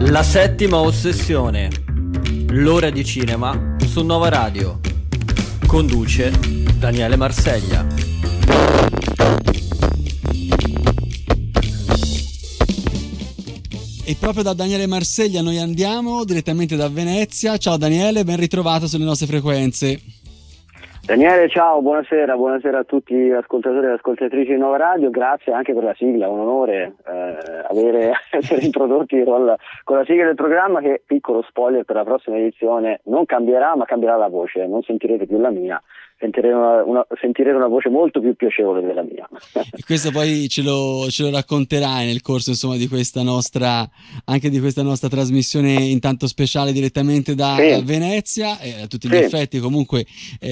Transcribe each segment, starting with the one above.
La settima ossessione. L'ora di cinema su Nova Radio. Conduce Daniele Marseglia. E proprio da Daniele Marseglia noi andiamo direttamente da Venezia. Ciao Daniele, ben ritrovato sulle nostre frequenze. Daniele, ciao, buonasera a tutti gli ascoltatori e ascoltatrici di Nova Radio, grazie anche per la sigla, è un onore essere introdotti con la sigla del programma che, piccolo spoiler, per la prossima edizione non cambierà, ma cambierà la voce, non sentirete più la mia, sentirete una voce molto più piacevole della mia. E questo poi ce lo racconterai nel corso, insomma, di questa nostra trasmissione intanto speciale direttamente da Venezia, a tutti gli effetti comunque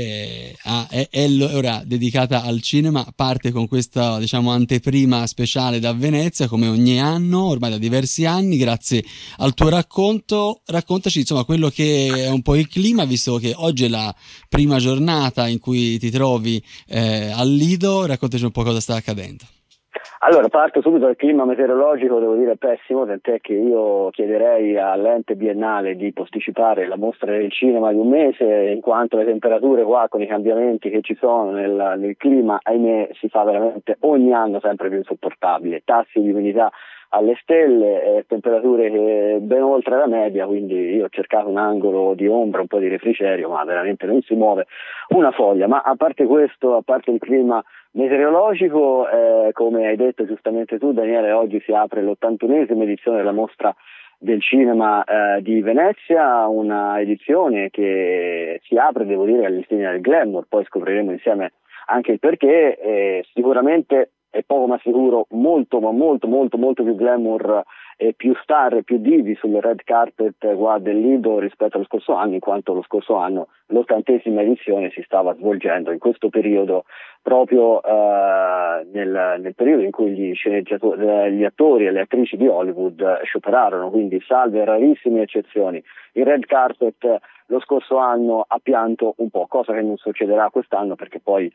è l'ora dedicata al cinema, parte con questa, diciamo, anteprima speciale da Venezia come ogni anno, ormai da diversi anni. Grazie al tuo racconto, raccontaci insomma quello che è un po' il clima, visto che oggi è la prima giornata in cui ti trovi al Lido. Raccontaci un po' cosa sta accadendo. Allora, parto subito dal clima meteorologico, devo dire pessimo, tant'è che io chiederei all'ente biennale di posticipare la mostra del cinema di un mese, in quanto le temperature qua, con i cambiamenti che ci sono nel clima, ahimè, si fa veramente ogni anno sempre più insopportabile, tassi di umidità alle stelle, temperature che ben oltre la media, quindi io ho cercato un angolo di ombra, un po' di refrigerio, ma veramente non si muove una foglia. Ma a parte questo, a parte il clima meteorologico, come hai detto giustamente tu Daniele, oggi si apre l'81esima edizione della mostra del cinema di Venezia, una edizione che si apre, devo dire, all'insegna del glamour, poi scopriremo insieme anche il perché. Sicuramente è poco ma sicuro molto più glamour e più star e più divi sul red carpet qua del Lido rispetto allo scorso anno, in quanto lo scorso anno l'80esima edizione si stava svolgendo in questo periodo, proprio nel periodo in cui gli attori e le attrici di Hollywood scioperarono, quindi salve rarissime eccezioni. Il red carpet lo scorso anno ha pianto un po', cosa che non succederà quest'anno, perché poi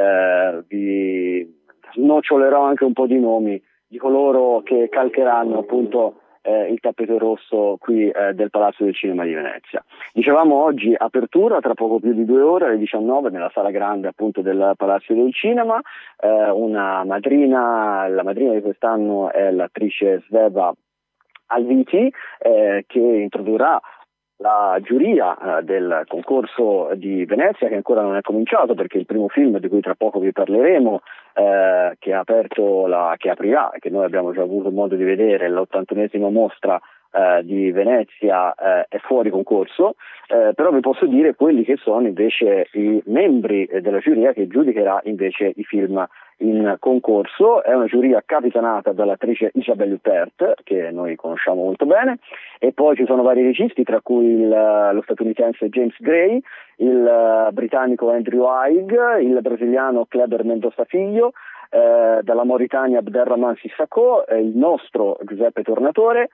vi snocciolerò anche un po' di nomi di coloro che calcheranno appunto il tappeto rosso qui del Palazzo del Cinema di Venezia. Dicevamo oggi apertura tra poco più di 2 ore, alle 19, nella sala grande appunto del Palazzo del Cinema. La madrina di quest'anno è l'attrice Sveva Alviti, che introdurrà la giuria del concorso di Venezia, che ancora non è cominciato perché il primo film di cui tra poco vi parleremo, che aprirà e che noi abbiamo già avuto modo di vedere, l'81esima mostra di Venezia, è fuori concorso, però vi posso dire quelli che sono invece i membri della giuria che giudicherà invece i film in concorso. È una giuria capitanata dall'attrice Isabelle Huppert, che noi conosciamo molto bene, e poi ci sono vari registi, tra cui lo statunitense James Gray, il britannico Andrew Haig, il brasiliano Kleber Mendonça Filho, dalla Mauritania Abderrahmane Sissako, il nostro Giuseppe Tornatore,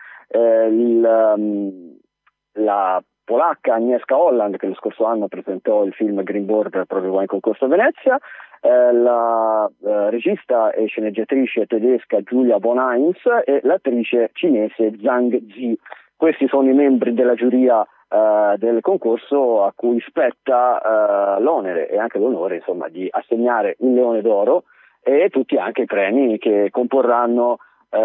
la polacca Agnieszka Holland, che lo scorso anno presentò il film Green Board proprio qua in concorso a Venezia, la regista e sceneggiatrice tedesca Julia von Heinz e l'attrice cinese Zhang Zi. Questi sono i membri della giuria del concorso a cui spetta l'onere e anche l'onore, insomma, di assegnare il Leone d'Oro e tutti anche i premi che comporranno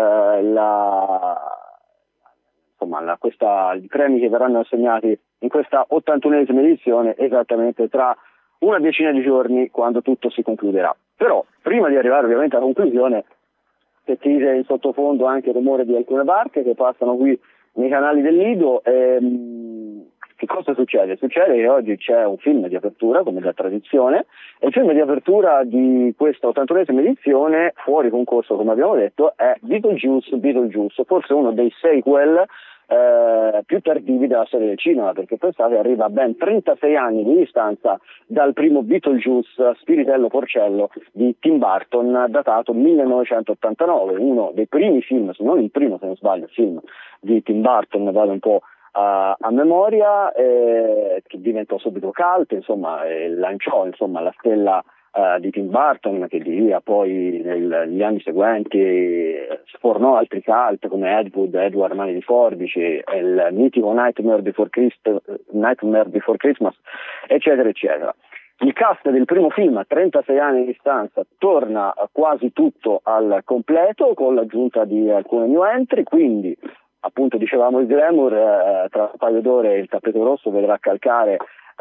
i premi che verranno assegnati in questa 81esima edizione, esattamente tra una decina di giorni, quando tutto si concluderà. Però prima di arrivare ovviamente alla conclusione, sentite in sottofondo anche il rumore di alcune barche che passano qui nei canali del Lido. Che cosa succede? Succede che oggi c'è un film di apertura, come da tradizione, e il film di apertura di questa 81esima edizione, fuori concorso come abbiamo detto, è Beetlejuice, forse uno dei sequel più tardivi della storia del cinema, perché pensate, arriva a ben 36 anni di distanza dal primo Beetlejuice, Spiritello Porcello di Tim Burton, datato 1989, uno dei primi film, se non il primo se non sbaglio, film di Tim Burton, vado un po' a memoria, che diventò subito cult, insomma, e lanciò, insomma, la stella di Tim Burton, che di lì a poi negli anni seguenti sfornò altri cult come Ed Wood, Edward Mani di Forbici, il mitico Nightmare Before Christmas, eccetera eccetera. Il cast del primo film, a 36 anni di distanza, torna quasi tutto al completo con l'aggiunta di alcune new entry, quindi appunto dicevamo il glamour, tra un paio d'ore il tappeto rosso vedrà calcare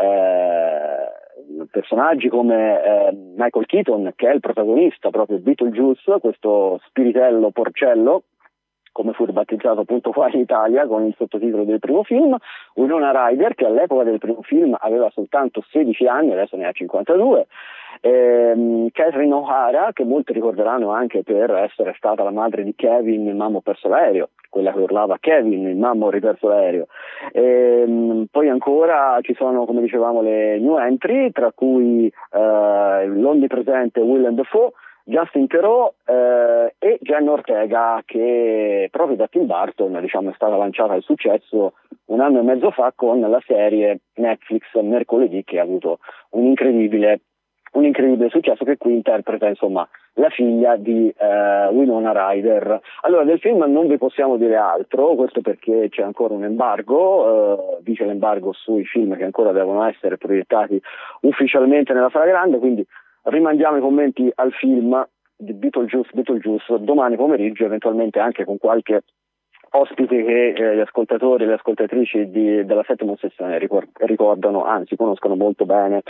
personaggi come Michael Keaton, che è il protagonista, proprio Beetlejuice, questo spiritello porcello, come fu ribattezzato appunto qua in Italia con il sottotitolo del primo film, Winona Ryder, che all'epoca del primo film aveva soltanto 16 anni, adesso ne ha 52, Catherine O'Hara, che molti ricorderanno anche per essere stata la madre di Kevin in Mamma ho perso l'aereo, quella che urlava Kevin in Mamma ho riperso l'aereo. Poi ancora ci sono, come dicevamo, le new entry, tra cui l'onnipresente Willem Dafoe, Justin Theroux e Jenna Ortega, che proprio da Tim Burton, diciamo, è stata lanciata al successo un anno e mezzo fa con la serie Netflix Mercoledì, che ha avuto un incredibile successo, che qui interpreta insomma la figlia di Winona Ryder. Allora, del film non vi possiamo dire altro, questo perché c'è ancora un embargo, dice l'embargo sui film che ancora devono essere proiettati ufficialmente nella sala grande, quindi rimandiamo i commenti al film di Beetlejuice domani pomeriggio, eventualmente anche con qualche ospite che gli ascoltatori e le ascoltatrici della settima sessione ricordano, anzi conoscono molto bene.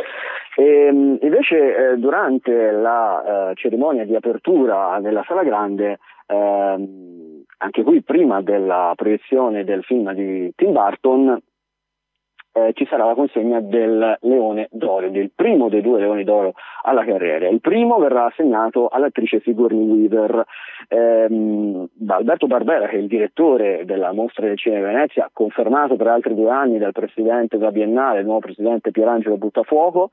Invece durante la cerimonia di apertura della sala grande, anche qui prima della proiezione del film di Tim Burton, ci sarà la consegna del Leone d'Oro, del primo dei 2 Leoni d'Oro alla carriera. Il primo verrà assegnato all'attrice Sigourney Weaver, da Alberto Barbera, che è il direttore della Mostra del Cinema di Venezia, confermato per altri 2 anni dal presidente della Biennale, il nuovo presidente Pierangelo Buttafuoco.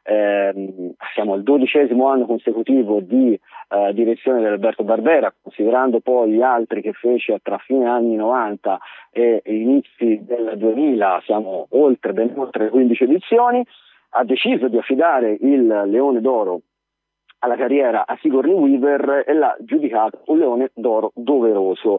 Siamo al 12° anno consecutivo di direzione di Alberto Barbera, considerando poi gli altri che fece tra fine anni 90 e inizi del 2000, siamo ben oltre 15 edizioni. Ha deciso di affidare il Leone d'Oro alla carriera a Sigourney Weaver e l'ha giudicato un Leone d'Oro doveroso,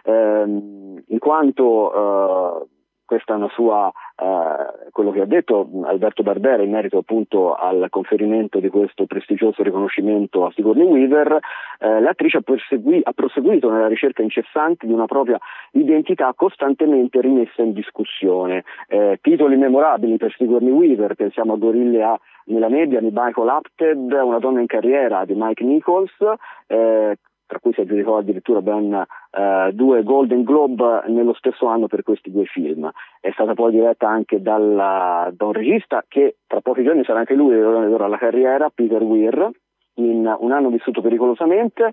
in quanto questa è una sua, quello che ha detto Alberto Barbera in merito appunto al conferimento di questo prestigioso riconoscimento a Sigourney Weaver. L'attrice ha proseguito nella ricerca incessante di una propria identità costantemente rimessa in discussione. Titoli memorabili per Sigourney Weaver, pensiamo a Gorille A nella nebbia di Michael Apted, Una donna in carriera di Mike Nichols, tra cui si aggiudicò addirittura ben 2 Golden Globe nello stesso anno per questi 2 film. È stata poi diretta anche da un regista che tra pochi giorni sarà anche lui Leone d'Oro alla carriera, Peter Weir, in Un anno vissuto pericolosamente,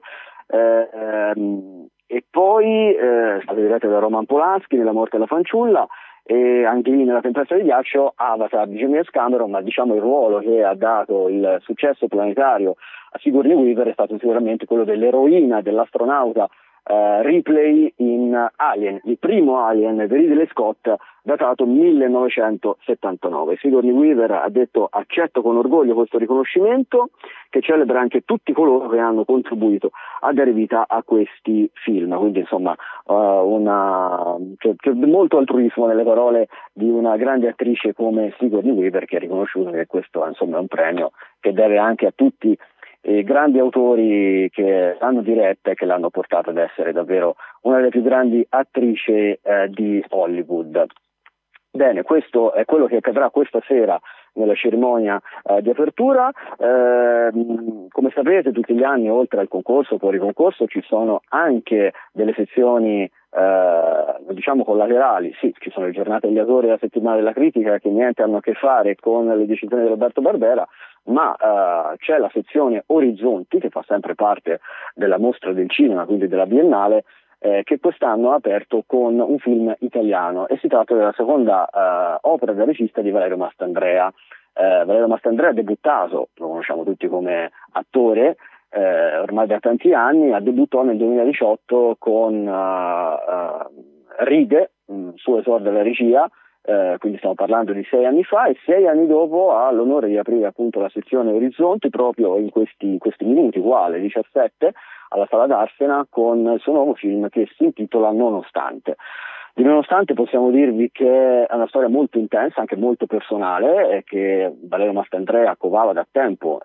e poi è stata diretta da Roman Polanski nella Morte della fanciulla, e anche lì nella Tempesta di ghiaccio Avatar di James Cameron, ma diciamo il ruolo che ha dato il successo planetario a Sigourney Weaver è stato sicuramente quello dell'eroina, dell'astronauta Ripley in Alien, il primo Alien di Ridley Scott, datato 1979. Sigourney Weaver ha detto: accetto con orgoglio questo riconoscimento, che celebra anche tutti coloro che hanno contribuito a dare vita a questi film. Quindi insomma c'è molto altruismo nelle parole di una grande attrice come Sigourney Weaver, che ha riconosciuto che questo insomma è un premio che deve anche a tutti i grandi autori che l'hanno diretta e che l'hanno portata ad essere davvero una delle più grandi attrici di Hollywood. Bene, questo è quello che accadrà questa sera nella cerimonia di apertura. Come sapete, tutti gli anni, oltre al concorso, fuori concorso, ci sono anche delle sezioni diciamo collaterali. Sì, ci sono le giornate degli autori e la settimana della critica, che niente hanno a che fare con le decisioni di Roberto Barbera, ma c'è la sezione Orizzonti, che fa sempre parte della Mostra del Cinema, quindi della Biennale, che quest'anno ha aperto con un film italiano, e si tratta della seconda opera da regista di Valerio Mastandrea. Valerio Mastandrea ha debuttato, lo conosciamo tutti come attore, ormai da tanti anni, debuttò nel 2018 con Righe, suo esordio alla regia, quindi stiamo parlando di 6 anni fa, e 6 anni dopo ha l'onore di aprire appunto la sezione Orizzonti proprio in questi minuti qua alle 17 alla Sala d'Arsena con il suo nuovo film che si intitola Nonostante. Di Nonostante possiamo dirvi che è una storia molto intensa, anche molto personale, e che Valerio Mastandrea covava da tempo,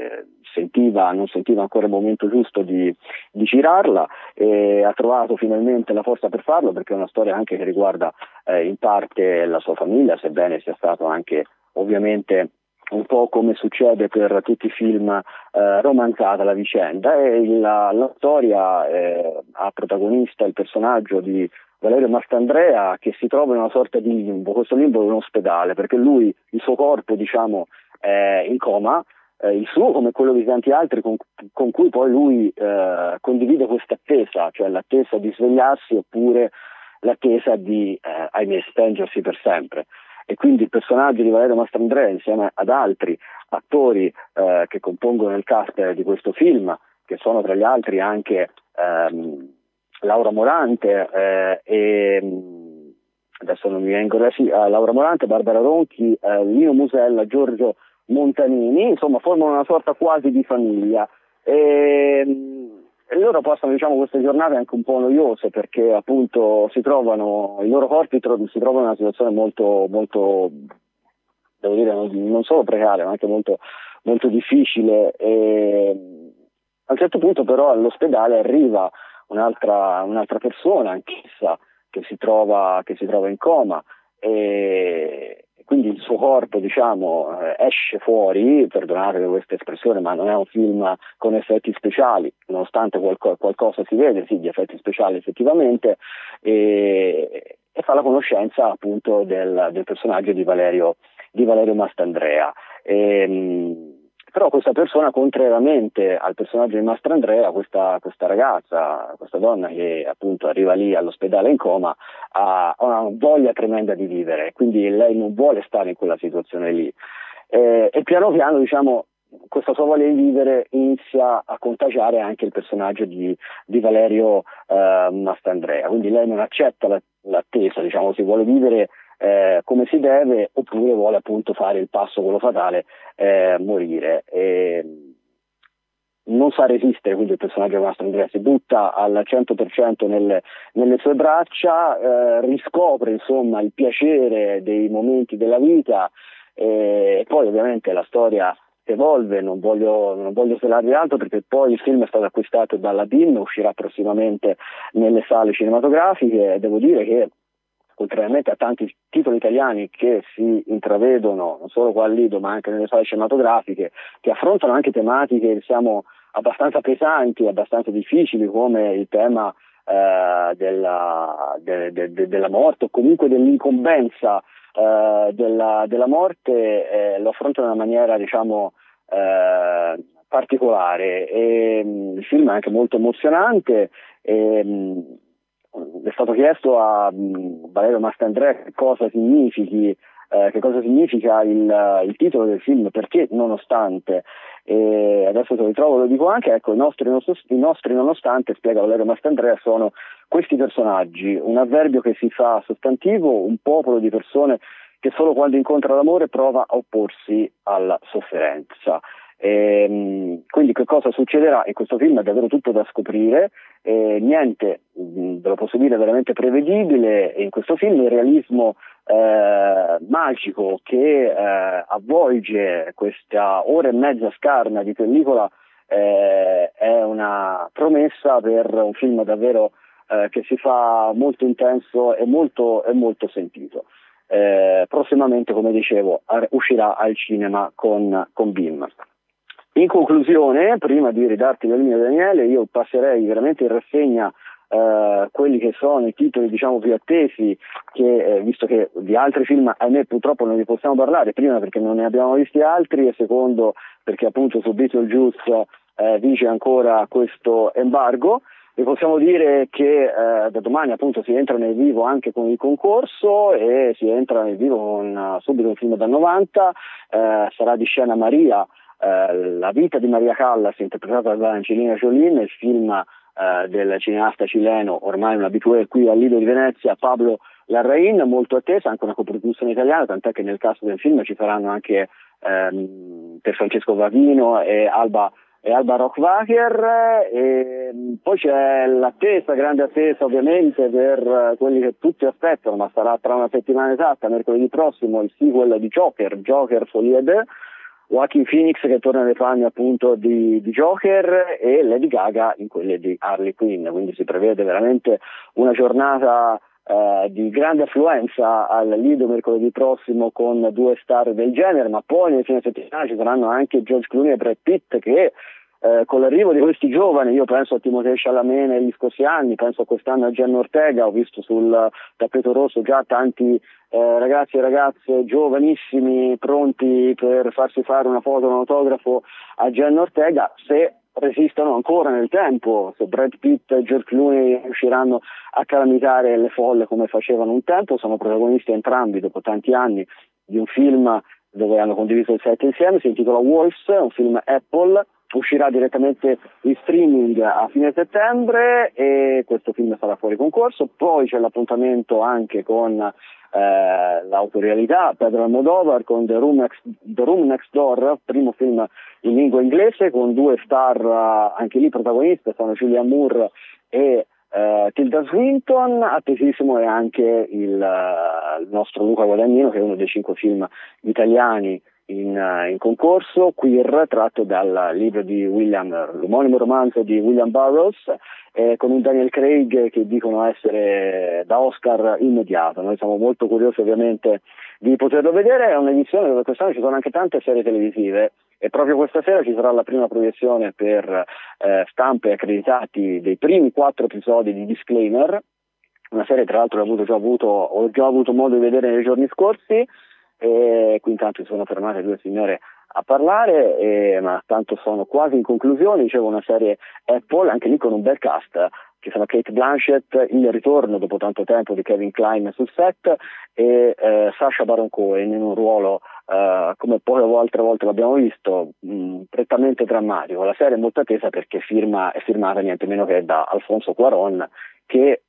non sentiva ancora il momento giusto di girarla, e ha trovato finalmente la forza per farlo, perché è una storia anche che riguarda in parte la sua famiglia, sebbene sia stato anche ovviamente un po' come succede per tutti i film romanzata la vicenda, e la storia ha protagonista il personaggio di Valerio Mastandrea, che si trova in una sorta di limbo. Questo limbo è un ospedale, perché lui, il suo corpo diciamo è in coma, il suo come quello di tanti altri con cui poi lui condivide questa attesa, cioè l'attesa di svegliarsi oppure l'attesa di ahimè spengersi per sempre. E quindi il personaggio di Valerio Mastandrea insieme ad altri attori che compongono il cast di questo film, che sono tra gli altri anche Laura Morante e adesso non mi vengono Laura Morante, Barbara Ronchi, Lino Musella, Giorgio Montanini, insomma formano una sorta quasi di famiglia, e loro passano diciamo queste giornate anche un po' noiose, perché appunto i loro corpi si trovano in una situazione molto molto, devo dire, non solo precaria ma anche molto molto difficile, e a un certo punto però all'ospedale arriva un'altra persona, anch'essa che si trova in coma, e quindi il suo corpo diciamo esce fuori, perdonate questa espressione, ma non è un film con effetti speciali, nonostante qualcosa si vede, sì, di effetti speciali effettivamente, e fa la conoscenza appunto del personaggio di Valerio Mastandrea. Però questa persona, contrariamente al personaggio di Mastandrea, questa ragazza, questa donna che appunto arriva lì all'ospedale in coma, ha una voglia tremenda di vivere, quindi lei non vuole stare in quella situazione lì, e piano piano diciamo questa sua voglia di vivere inizia a contagiare anche il personaggio di Valerio Mastandrea, quindi lei non accetta l'attesa, diciamo, si vuole vivere come si deve, oppure vuole appunto fare il passo quello fatale, morire, e non sa resistere, quindi il personaggio di Mastandrea si butta al 100% nelle sue braccia, riscopre insomma il piacere dei momenti della vita, e poi ovviamente la storia evolve, non voglio svelarvi altro, perché poi il film è stato acquistato dalla BIM, uscirà prossimamente nelle sale cinematografiche, e devo dire che contrariamente a tanti titoli italiani che si intravedono non solo qua al Lido ma anche nelle sale cinematografiche, che affrontano anche tematiche diciamo abbastanza pesanti, abbastanza difficili, come il tema della morte, o comunque dell'incombenza della morte, lo affrontano in una maniera diciamo particolare, e il film è anche molto emozionante. È stato chiesto a Valerio Mastandrea che cosa significa il titolo del film, perché Nonostante, e adesso te lo ritrovo, lo dico anche, ecco, i nostri nonostante, spiega Valerio Mastandrea, sono questi personaggi, un avverbio che si fa sostantivo, un popolo di persone che solo quando incontra l'amore prova a opporsi alla sofferenza. Quindi che cosa succederà in questo film è davvero tutto da scoprire, niente, ve lo posso dire, veramente prevedibile in questo film. Il realismo magico che avvolge questa ora e mezza scarna di pellicola è una promessa per un film davvero che si fa molto intenso e molto sentito. Prossimamente, come dicevo, uscirà al cinema con BIM. In conclusione, prima di ridarti la linea, Daniele, io passerei veramente in rassegna quelli che sono i titoli diciamo più attesi, che visto che di altri film ahimè purtroppo non ne possiamo parlare, prima perché non ne abbiamo visti altri, e secondo perché appunto su Beetlejuice vige ancora questo embargo. Vi possiamo dire che da domani appunto si entra nel vivo anche con il concorso, e si entra nel vivo con subito un film dal 90, sarà di scena Maria, la vita di Maria Callas, interpretata da Angelina Jolie, il film del cineasta cileno, ormai un abitué qui al Lido di Venezia, Pablo La Rain, molto attesa, anche una coproduzione italiana, tant'è che nel cast del film ci saranno anche per Francesco Vavino e Alba Rockwacher, e poi c'è l'attesa, grande attesa ovviamente per quelli che tutti aspettano, ma sarà tra una settimana esatta, mercoledì prossimo, il sequel di Joker Folie 2, Joaquin Phoenix che torna nei panni appunto di Joker e Lady Gaga in quelle di Harley Quinn, quindi si prevede veramente una giornata di grande affluenza al Lido mercoledì prossimo con 2 star del genere, ma poi nel fine settimana ci saranno anche George Clooney e Brad Pitt che con l'arrivo di questi giovani, io penso a Timothée Chalamet negli scorsi anni, penso a quest'anno a Jenna Ortega, ho visto sul tappeto rosso già tanti ragazzi e ragazze giovanissimi pronti per farsi fare una foto, un autografo a Jenna Ortega, se resistono ancora nel tempo, se Brad Pitt e George Clooney riusciranno a calamitare le folle come facevano un tempo. Sono protagonisti entrambi dopo tanti anni di un film dove hanno condiviso il set insieme, si intitola Wolves, è un film Apple, uscirà direttamente in streaming a fine settembre e questo film sarà fuori concorso. Poi c'è l'appuntamento anche con l'autorialità Pedro Almodovar con The Room Next Door, primo film in lingua inglese con 2 star anche lì protagoniste, sono Julianne Moore e Tilda Swinton. Attesissimo è anche il nostro Luca Guadagnino, che è uno dei 5 film italiani in concorso, Queer, tratto dal libro di l'omonimo romanzo di William Burroughs, con un Daniel Craig che dicono essere da Oscar immediato. Noi siamo molto curiosi ovviamente di poterlo vedere. È un'edizione dove quest'anno ci sono anche tante serie televisive e proprio questa sera ci sarà la prima proiezione per stampe accreditati dei primi 4 episodi di Disclaimer, una serie tra l'altro ho già avuto modo di vedere nei giorni scorsi. E qui intanto si sono fermate 2 signore a parlare, ma tanto sono quasi in conclusione. Dicevo, una serie Apple, anche lì con un bel cast, ci sono Kate Blanchett, il ritorno dopo tanto tempo di Kevin Kline sul set, e Sacha Baron Cohen in un ruolo come poche altre volte l'abbiamo visto, prettamente drammatico. La serie è molto attesa perché è firmata niente meno che da Alfonso Cuarón, che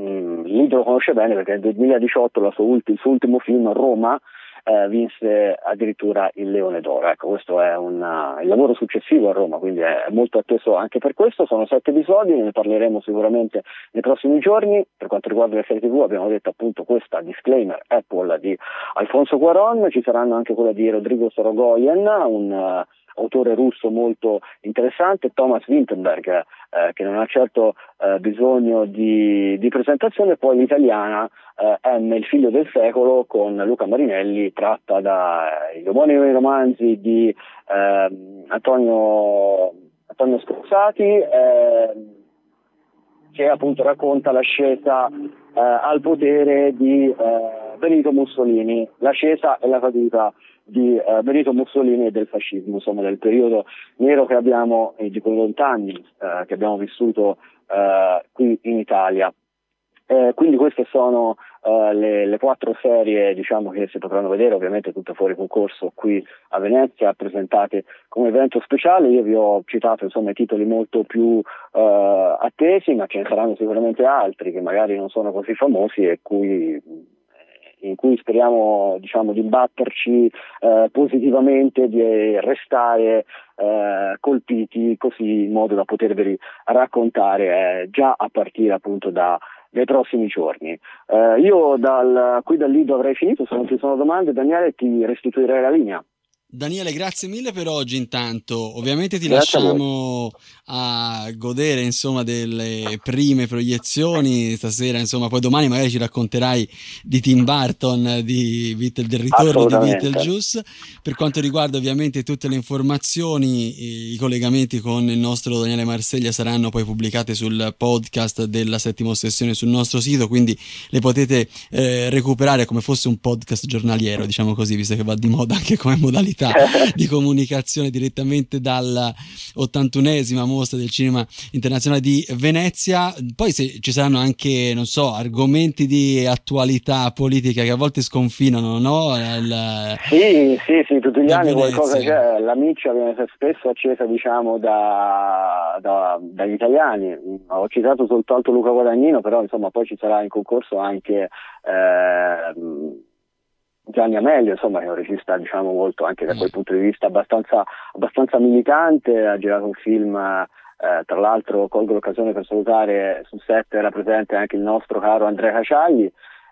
lì lo conosce bene perché nel 2018 il suo ultimo film, Roma, vinse addirittura il Leone d'Oro. Ecco, questo è il lavoro successivo a Roma, quindi è molto atteso anche per questo. Sono 7 episodi, ne parleremo sicuramente nei prossimi giorni. Per quanto riguarda le serie TV abbiamo detto appunto questa Disclaimer Apple di Alfonso Cuarón, ci saranno anche quella di Rodrigo Sorogoyen, un autore russo molto interessante, Thomas Vinterberg, che non ha certo bisogno di presentazione, poi l'italiana M, il figlio del secolo, con Luca Marinelli, tratta dagli omonimi romanzi di Antonio Scorsati, che appunto racconta l'ascesa al potere di Benito Mussolini, l'ascesa e la caduta di Benito Mussolini e del fascismo, insomma del periodo nero che abbiamo, di quei lontani che abbiamo vissuto qui in Italia. Quindi queste sono le 4 serie, diciamo, che si potranno vedere, ovviamente tutte fuori concorso qui a Venezia, presentate come evento speciale. Io vi ho citato insomma i titoli molto più attesi, ma ce ne saranno sicuramente altri che magari non sono così famosi e in cui speriamo, diciamo, di imbatterci positivamente, di restare colpiti, così in modo da poterveli raccontare già a partire appunto dai prossimi giorni. Io qui dal Lido avrei finito, se non ci sono domande, Daniele, ti restituirei la linea. Daniele, grazie mille per oggi. Intanto ovviamente ti lasciamo a godere insomma delle prime proiezioni stasera, insomma poi domani magari ci racconterai di Tim Burton, del ritorno di Beetlejuice. Per quanto riguarda ovviamente tutte le informazioni, i collegamenti con il nostro Daniele Marseglia saranno poi pubblicate sul podcast della Settima Ossessione sul nostro sito, quindi le potete recuperare come fosse un podcast giornaliero, diciamo così, visto che va di moda anche come modalità possibilità di comunicazione direttamente dalla 81esima mostra del cinema internazionale di Venezia. Poi se ci saranno anche, non so, argomenti di attualità politica che a volte sconfinano, no? Sì, tutti gli anni qualcosa c'è, la miccia viene spesso accesa, diciamo, dagli italiani. Ho citato soltanto Luca Guadagnino, però insomma poi ci sarà in concorso anche Gianni Amelio, insomma, che è un regista, diciamo, molto anche da quel punto di vista abbastanza militante. Ha girato un film, tra l'altro colgo l'occasione per salutare, sul set era presente anche il nostro caro Andrea Caciagli,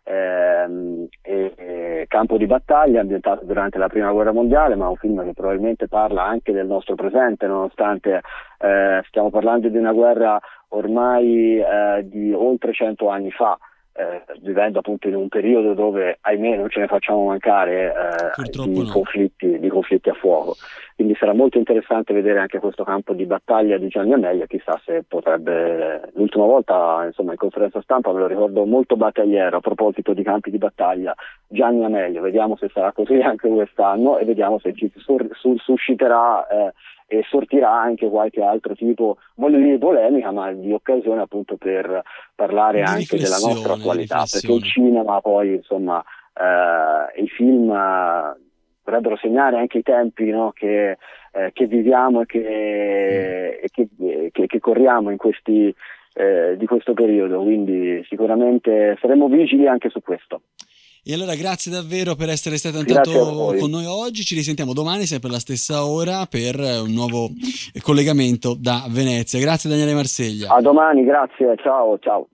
Campo di battaglia, ambientato durante la prima guerra mondiale, ma un film che probabilmente parla anche del nostro presente, nonostante stiamo parlando di una guerra ormai di oltre 100 anni fa, vivendo appunto in un periodo dove, ahimè, non ce ne facciamo mancare di conflitti a fuoco. Quindi sarà molto interessante vedere anche questo campo di battaglia di Gianni Amelio. Chissà se potrebbe, l'ultima volta, insomma, in conferenza stampa me lo ricordo molto battagliero a proposito di campi di battaglia, Gianni Amelio. Vediamo se sarà così anche quest'anno e vediamo se ci susciterà e sortirà anche qualche altro tipo, voglio dire polemica, ma di occasione appunto per parlare anche della nostra attualità, perché il cinema poi, insomma, i film dovrebbero segnare anche i tempi, no, che viviamo e che corriamo in questi di questo periodo, quindi sicuramente saremo vigili anche su questo. E allora grazie davvero per essere stato intanto con noi oggi, ci risentiamo domani sempre alla stessa ora per un nuovo collegamento da Venezia. Grazie Daniele Marseglia. A domani, grazie, ciao.